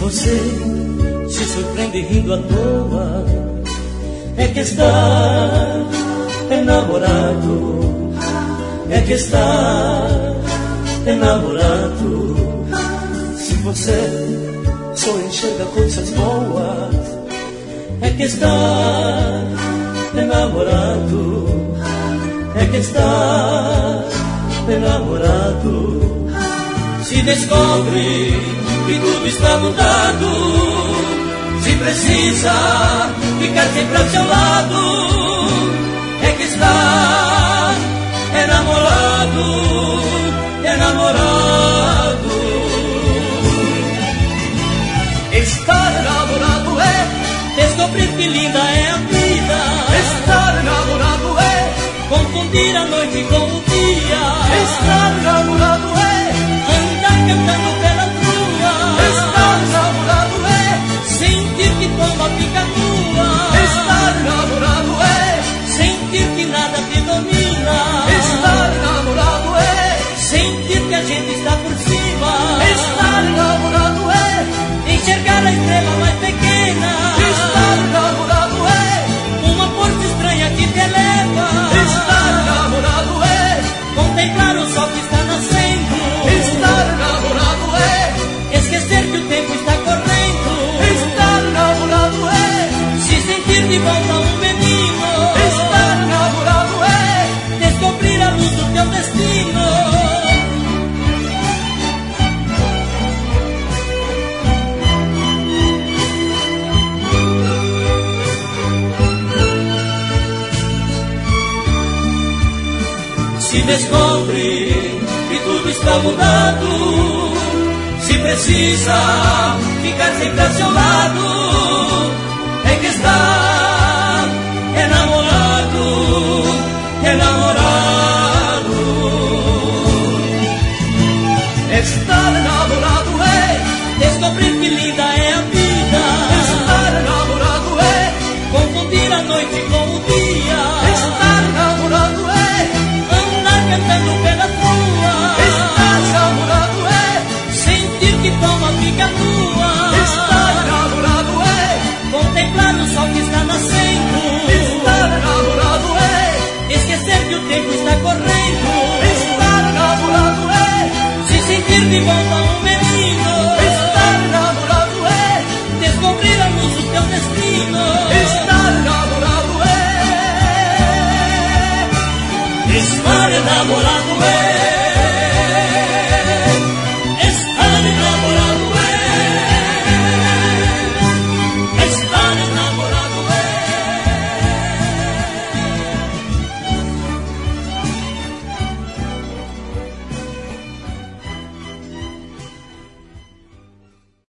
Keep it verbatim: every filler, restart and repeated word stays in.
você se surpreende rindo à toa, é que está enamorado, é que está enamorado. Se você só enxerga coisas boas, é que está enamorado, é que está enamorado. Se descobre que tudo está mudado, se precisa ficar sempre ao seu lado, é que está enamorado, enamorado. Estar enamorado é descobrir que linda é a vida. Estar enamorado é confundir a noite com o dia. Estar enamorado é andar cantando pela rua. Estar enamorado é sentir que tua fica nua. Estar enamorado é sentir que nada te domina. Estar enamorado é sentir que a gente está por cima. Estar enamorado é enxergar a estrela mais pequena. Estar enamorado é uma força estranha que te eleva. Estar enamorado é contemplar o sol que está nascendo. Estar enamorado é esquecer que o tempo está correndo. Estar enamorado é se sentir de volta um menino. Estar enamorado é descobrir a luz do teu destino. Se descobre que tudo está mudado, se precisa ficar sempre ao seu lado, é que está enamorado, enamorado. Estar enamorado é descobrir que linda é a vida. Estar enamorado é confundir a noite com o dia. Estar enamorado é cantando pela rua. Estar enamorado é sentir que toma fica nua. Estar enamorado é contemplar o sol que está nascendo. Estar enamorado é esquecer que o tempo está correndo. Estar enamorado é se sentir de volta um menino. Estar enamorado é descobrir a luz do teu destino. Estar enamorado é estar enamorado é